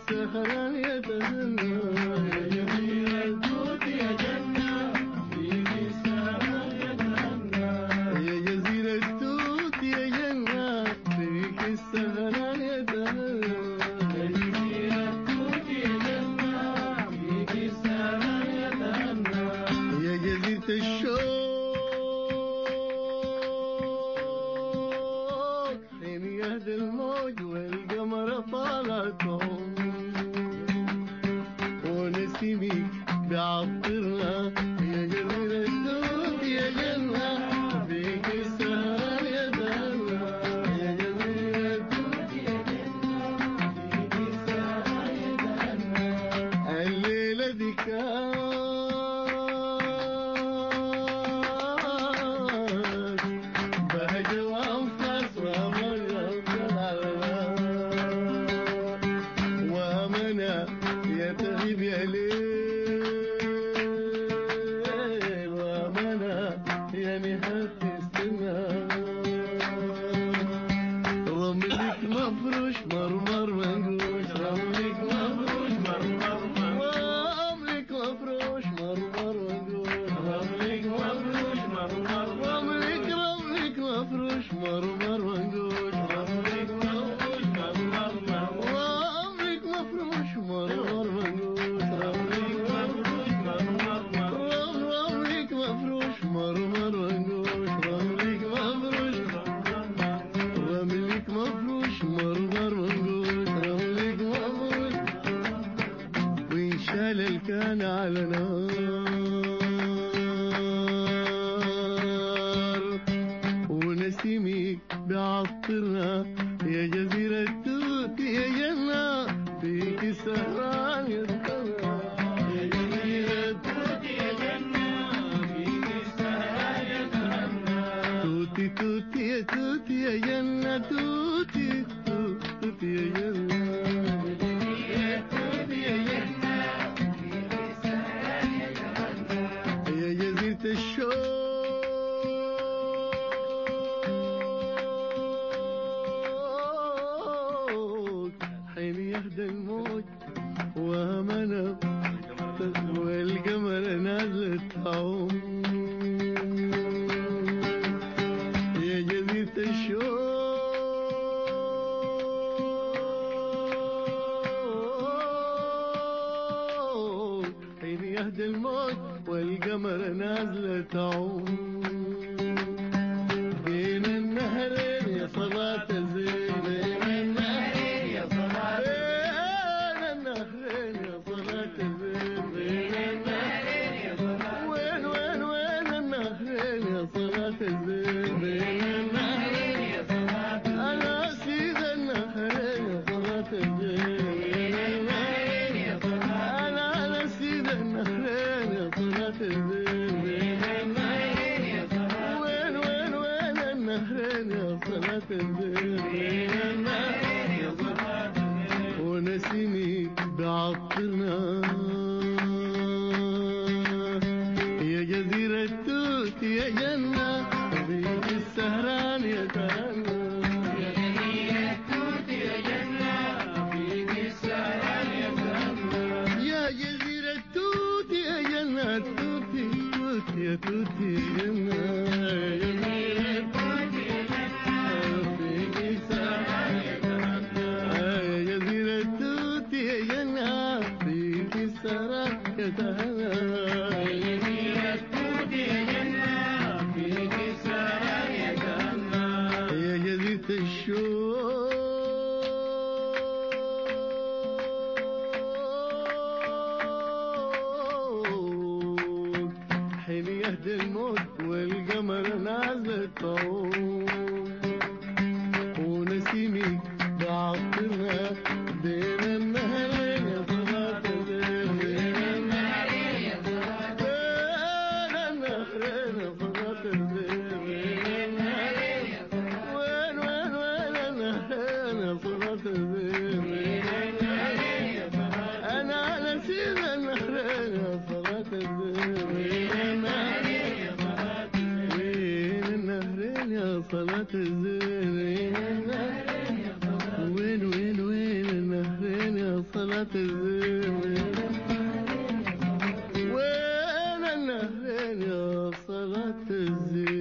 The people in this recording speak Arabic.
السهران يتهنى يا جميل التوت يا جنة فيك السهران يتهنى يا جزيل التوت يا جنة فيك السهران يتهنى يا جزيل التوت يا جنة فيك السهران يتهنى يا جزيرة الشوق حين يهدى الموج والقمر طالعكم ونسيمك بعطرنا يا جزيرة التوت يا جنة فيك السهران يتهنى يا جزيرة التوت يا جنة فيك السهران يتهنى الليلة دي كانت بهجة وأنفاس وأمل وأمانة يا تغيب يا ليل وأمانة يا نهاية السنة رملك مفروش مرمر منقوش رملك مفروش مرمر رملك مفروش مرمر منقوش رملك مفروش مرمر رملك مفروش مرمر منقوش رملك مفروش مرمر رملك مفروش مرمر منقوش رملك مفروش مرمر رملك مفروش مرمر منقوش رملك مفروش رملك مفروش مرمر منقوش رملك مفروش وإن شال الكان على نار ونسيمك بعطرنا يا جزيرة التوت يا جنة فيك السهران يتهنى يا جزيرة التوت يا جنة فيك السهران يتهنى توتي توتي يا توتي يا جنة توتي توتي يا جنة يا توتي يا جنة فيك السهران يتهنى يا جزيرة الشوق حين يهدى الموج وأمانة والقمر نازل تعوم يا جزيرة الشوق حين يهدى الموج والقمر نازل تعوم بين النهرين يا صلاة الزين بين النهرين يا صلاة بين النهرين يا صلاة الزين بين النهرين يا صلاة وين النهرين يا صلاة الزين بين النهرين يا صلاة أنا سيد النهرين يا صلاة الزين بين النهرين يا صلاة أنا سيد النهرين يا صلاة الزين بين النهرين يا صلاة وين النهرين يا صلاة الزين بين النهرين يا صلاة ونسيمي بعطرنا يا جزيرة التوت يا جنة فيك السهران يتهنى يا جزيرة التوت يا جنة فيك السهران يتهنى يا جزيرة التوت يا جنة توتي توتي يا توتي يا جنة يا جزيرة التوت يا جنة فيك السهران يتهنى يا جزيرة التوت يا جنة فيك السهران يتهنى يا جزيرة التوت يا جنة فيك السهران يتهنى يا جزيرة الشوق حين يهدى الموت والقمر نازل تعوم ونسيمك بعطرنا بين النهرين يا صلاة الزين بين النهرين يا صلاة بين النهرين يا صلاة الزين بين النهرين يا صلاة وين النهرين يا صلاة الزين بين النهرين يا صلاة أنا نسيت النهرين يا صلاة الزين بين النهرين يا صلاة وين النهرين يا صلاة الزين وين النهرين يا صلاة صلاة الزين وين النهرين يا صلاة الزين